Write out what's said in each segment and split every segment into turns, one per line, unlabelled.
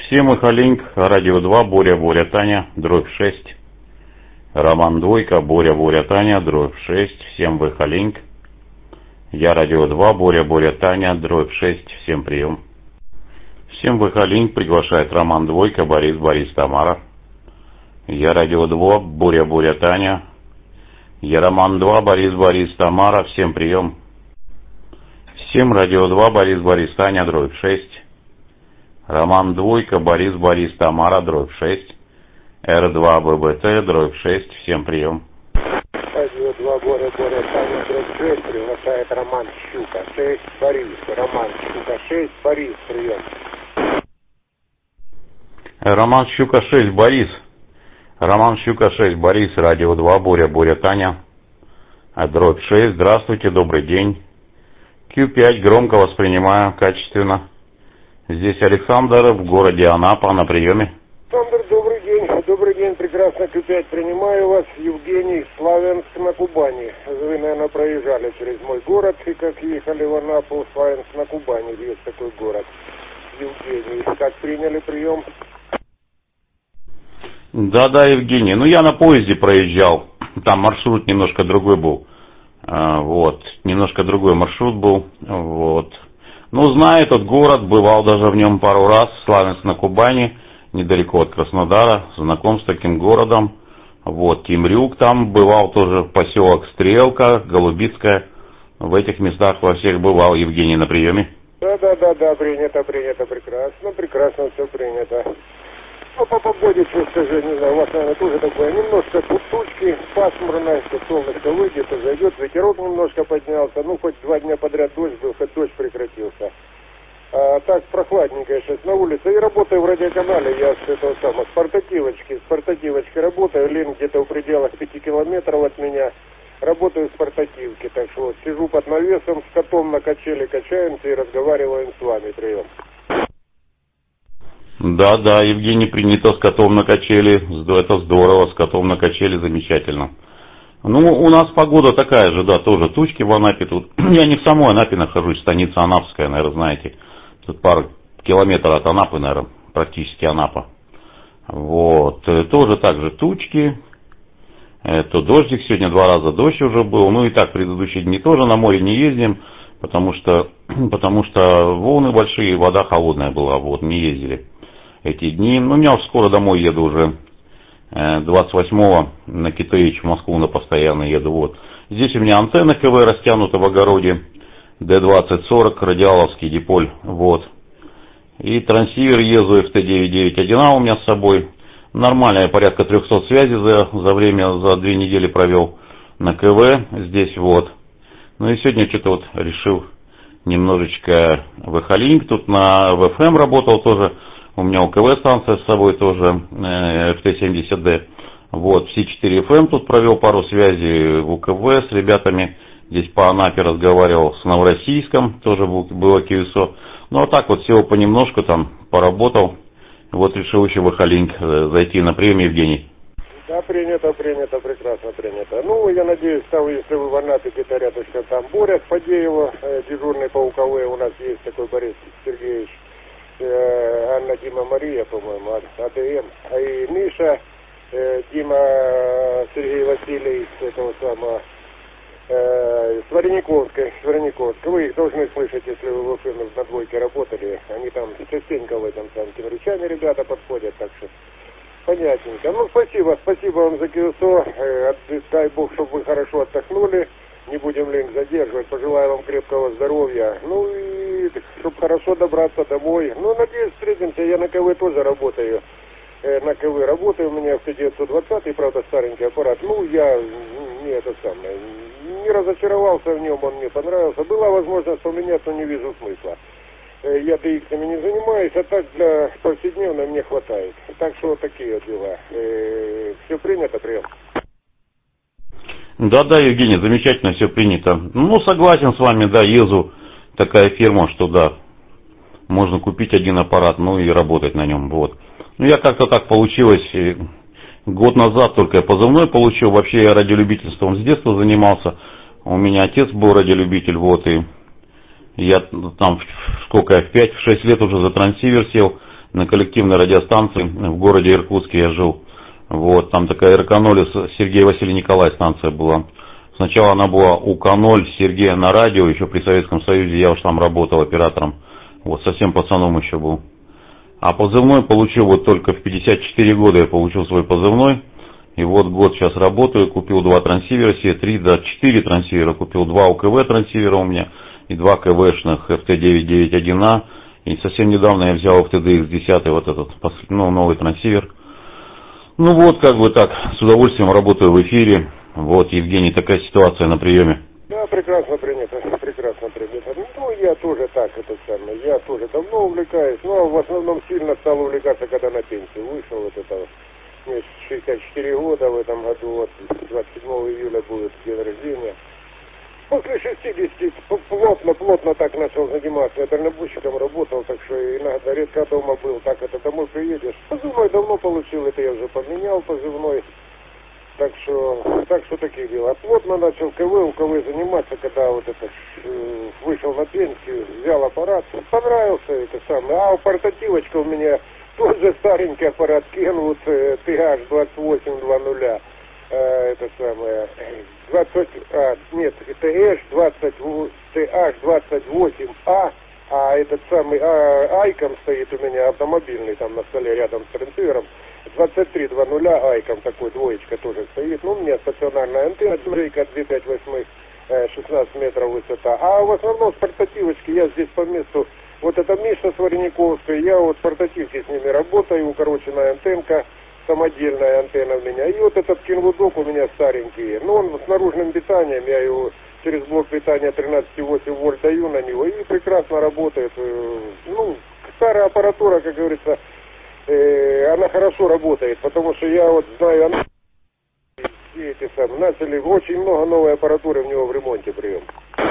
Всем Ихалинг, Радио 2, Боря, Таня, дробь 6. Роман Двойка, Боря, Таня, дробь 6. Всем Ихалинг. Я Радио 2, Боря, Таня, дробь 6. Всем прием. Всем Ихалинг приглашает Роман Двойка, Борис, Тамара. Я Радио 2, Боря, Таня. Я Роман 2, Борис, Тамара. Всем прием. Всем Радио 2, Борис, Таня, дробь 6. Роман Двойка, Борис, Тамара, дробь 6. Р2 ББТ, дробь 6. Всем прием.
Радио 2, Боря, Таня, дробь 6. Приглашает Роман Щука 6, Борис. Роман Щука 6, Борис, прием.
Роман Щука 6, Борис. Роман Щука 6, Борис, Радио 2, Боря, Таня. Дробь 6. Здравствуйте, добрый день. Q5 громко воспринимаю, качественно. Здесь Александр в городе Анапа на приеме.
Александр, добрый день. Добрый день, прекрасно Q5 принимаю вас. Евгений, Славянск на Кубани. Вы, наверное, проезжали через мой город, и как ехали в Анапу, Славянск на Кубани, есть такой город. Евгений, как приняли прием?
Да, Евгений. Ну, я на поезде проезжал. Там маршрут немножко другой был. Вот. Немножко другой маршрут был. Вот. Ну, знаю этот город, бывал даже в нем пару раз. Славянск на Кубани, недалеко от Краснодара. Знаком с таким городом. Вот. Темрюк там бывал тоже, поселок Стрелка, Голубицкая. В этих местах во всех бывал. Евгений на приеме.
Да, принято, прекрасно все принято. Ну, по погоде, что скажу, не знаю, у вас, наверное, тоже такое, немножко тучки, пасмурно, что солнышко выйдет и зайдет, ветерок немножко поднялся, ну, хоть 2 дня подряд дождь был, хоть дождь прекратился. А так, прохладненько сейчас на улице, и работаю в радиоканале, я с этого самого, с портативочки работаю, Лен где-то в пределах 5 километров от меня, работаю в портативке, так что вот, сижу под навесом, с котом на качели качаемся и разговариваем с вами, прием.
Да, Евгений, принято с котом на качели. Это здорово, с котом на качели замечательно. Ну, у нас погода такая же, да, тоже тучки в Анапе тут. Я не в самой Анапе нахожусь, станица Анапская, наверное, знаете. Тут пару километров от Анапы, наверное, практически Анапа. Вот, тоже так же тучки. То дождик, сегодня 2 раза дождь уже был. Ну и так, предыдущие дни тоже на море не ездим, потому что волны большие, вода холодная была, вот, не ездили эти дни. Ну, я скоро домой еду уже, 28-го на Китаевич в Москву на постоянно еду. Вот. Здесь у меня антенна КВ растянута в огороде, D2040, радиаловский диполь, вот. И трансивер EZO FT991 у меня с собой. Нормально, я порядка 300 связей за 2 недели провел на КВ здесь, вот. Ну и сегодня что-то вот решил немножечко в Ихалинг, тут на ВФМ работал тоже. У меня УКВ станция с собой тоже, FT70D. Вот, в C4FM тут провел пару связей в УКВ с ребятами. Здесь по Анапе разговаривал, с Новороссийском, тоже было QSO. Ну, а так вот всего понемножку там поработал. Вот решил еще в Ихалинг зайти на прием, Евгений.
Да, принято, прекрасно принято. Ну, я надеюсь, там, если вы в Анапе где-то рядышком, там Боря Фадеева, дежурный по УКВ, у нас есть такой Борис Сергеевич. Анна, Дима, Мария, по-моему, АДМ. И Миша, Дима, Сергей Васильевич, этого самого, Сварениковской. Вы их должны слышать, если вы в ФМ на двойке работали. Они там частенько в этом там темрючане ребята подходят, так что понятненько. Ну, спасибо вам за QSO. Дай Бог, чтобы вы хорошо отдохнули. Не будем лень задерживать. Пожелаю вам крепкого здоровья. Ну и чтобы хорошо добраться домой. Ну, надеюсь, встретимся. Я на КВ тоже работаю. На КВ работаю. У меня FT920, правда, старенький аппарат. Ну, я не разочаровался в нем, он мне понравился. Была возможность поменять, но не вижу смысла. Я DX-ами не занимаюсь, а так для повседневно мне хватает. Так что вот такие вот дела. Все принято, прием.
Да, Евгений, замечательно все принято. Ну, согласен с вами, да, ЕЗУ такая фирма, что да, можно купить один аппарат, ну и работать на нем, вот. Ну, я как-то так получилось, год назад только я позывной получил, вообще я радиолюбительством с детства занимался, у меня отец был радиолюбитель, вот, и я там, сколько я, в 5-6 лет уже за трансивер сел, на коллективной радиостанции в городе Иркутске я жил. Вот, там такая РК-0 Сергея Василия Николая станция была. Сначала она была УК-0 Сергея на радио, еще при Советском Союзе, я уж там работал оператором. Вот, совсем пацаном еще был. А позывной получил вот только в 54 года я получил свой позывной. И вот год сейчас работаю, купил 2 трансивера, все 3, да, 4 трансивера, купил 2 УКВ трансивера у меня и 2 КВшных FT991А. И совсем недавно я взял FTDX10, вот этот, новый трансивер. Ну вот, как бы так, с удовольствием работаю в эфире. Вот, Евгений, такая ситуация на приеме.
Да, прекрасно принято, прекрасно принято. Ну, я тоже так, это самое, я тоже давно увлекаюсь, но в основном сильно стал увлекаться, когда на пенсию вышел, вот это, мне 64 года в этом году, вот, 27 июля будет день рождения. После 60 плотно так начал заниматься, я дальнобойщиком работал, так что иногда редко дома был, так это домой приедешь. Позывной давно получил, это я уже поменял позывной. Так что такие дела. Плотно начал УКВ заниматься, когда вот это вышел на пенсию, взял аппарат, понравился это самое. А портативочка у меня тоже старенький аппарат Kenwood TH2820. Это самое, это TH28A, а этот самый Айком стоит у меня автомобильный там на столе рядом с трансивером. 2320 Айком такой, двоечка тоже стоит. Ну, у меня стационарная антенна, рейка 258, 16 метров высота. А в основном с портативочки я здесь по месту, вот это Миша Сварениковская, я вот портативки с ними работаю, укороченная антенка, самодельная антенна у меня. И вот этот кинвудок у меня старенький. Ну, он с наружным питанием, я его через блок питания 13,8 вольт даю на него, и прекрасно работает. Ну, старая аппаратура, как говорится, она хорошо работает, потому что я вот знаю, она эти самые начали очень много новой аппаратуры в него в ремонте прием.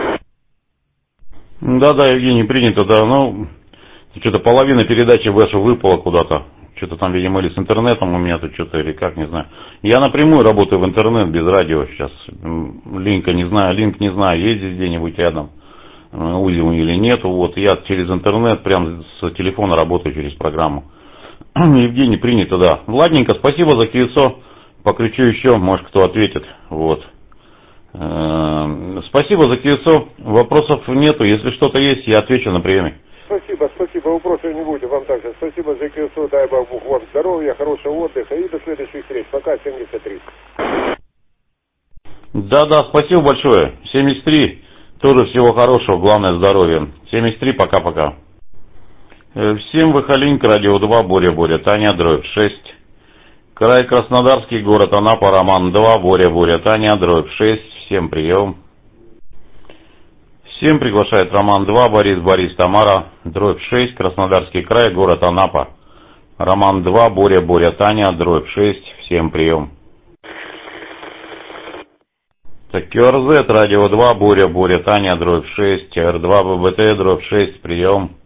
Да, Евгений, принято, да, ну, что-то половина передачи ваша выпала куда-то. Что-то там, видимо, или с интернетом у меня тут что-то, или как, не знаю. Я напрямую работаю в интернет, без радио сейчас. Линк не знаю, есть здесь где-нибудь рядом, узел или нету. Вот я через интернет, прям с телефона работаю через программу. Евгений, принято, да. Ладненько, спасибо за QSO. Покричу еще, может кто ответит. Вот. Спасибо за QSO. Вопросов нету. Если что-то есть, я отвечу на приеме.
Спасибо, вопросов не будет вам также. Спасибо за QSO, дай Бог вам здоровья, хорошего отдыха и до следующих встреч. Пока, 73.
Да, спасибо большое. 73, тоже всего хорошего, главное здоровья. 73, пока-пока. Всем Выхолиньк, Радио 2, Боря, Таня, дробь 6. Край Краснодарский, город Анапа, Роман 2, Боря, Таня, дробь 6. Всем прием. Всем приглашает Роман 2, Борис, Тамара, дробь 6, Краснодарский край, город Анапа. Роман 2, Боря, Таня, дробь 6. Всем прием. Так, QRZ, Радио 2, Боря, Таня, дробь 6, R2, ББТ, дробь 6, прием.